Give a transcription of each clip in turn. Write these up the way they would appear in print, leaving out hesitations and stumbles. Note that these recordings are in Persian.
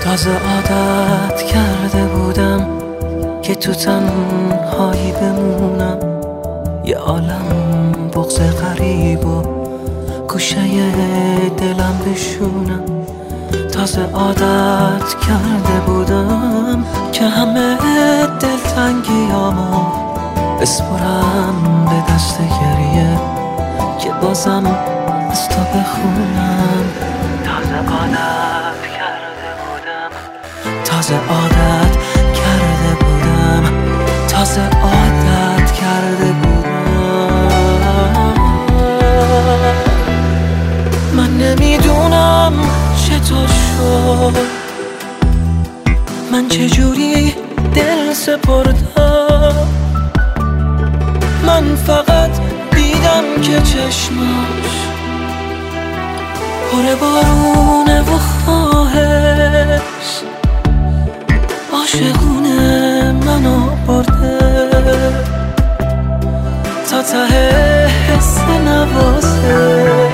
تازه عادت کرده بودم که تو تنهایی بمونم، یه عالم بغض غریب و گوشه دلم بشونم. تازه عادت کرده بودم که همه دلتنگیامو بسپرم به دست گریه، که بازم از تو بخونم. تازه عادت کرده بودم، تازه عادت کرده بودم، تازه عادت کرده بودم. من نمیدونم چطور شد، من چجوری دل سپردم. من فقط دیدم که چشماش پر بارونه و خواهش، عاشقونه منو برده تا ته حس نوازش.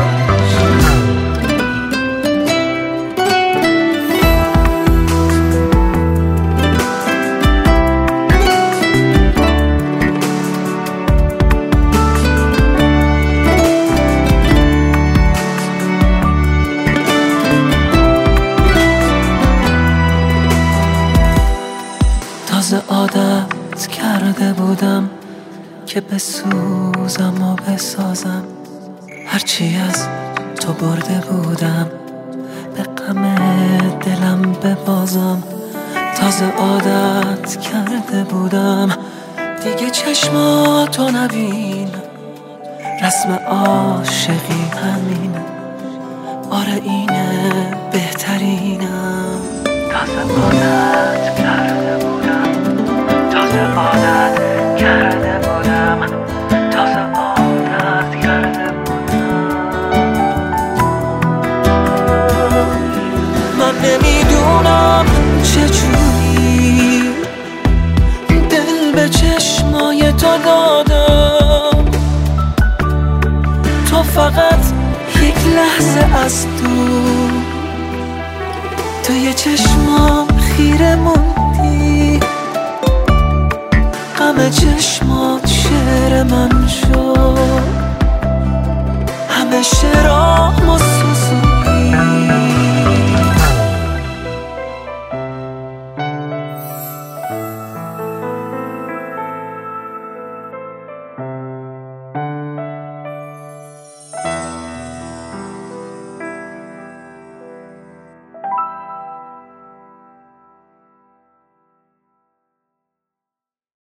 تازه عادت کرده بودم که بسوزم و بسازم، هرچی از تو برده بودم به غم دلم ببازم. تازه عادت کرده بودم دیگه چشماتو نبینم، رسم عاشقی همینه، آره اینه بهترینم. تازه عادت کرده بودم، تازه عادت کرده بودم، تازه عادت کرده بودم. من نمیدونم چجوری دل به چشمای تو دادم، تو فقط یک لحظه از توی چشمام خیره موندی، غم چشمات شعر من شد، همه شعرامو